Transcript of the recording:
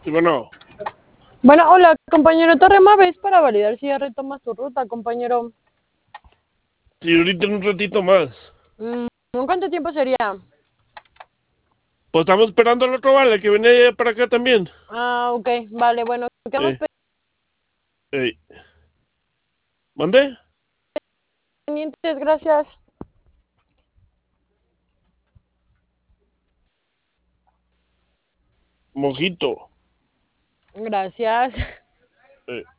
Y bueno, Bueno, hola, compañero Torremave, es para validar si ya retomas tu ruta, compañero. si ahorita en un ratito más. ¿En cuánto tiempo sería? Pues estamos esperando al otro vale que viene para acá también. Ah, ok, vale, bueno, quedamos Eh, eh. ¿Mande? pendientes, gracias. Mojito. Gracias. Eh.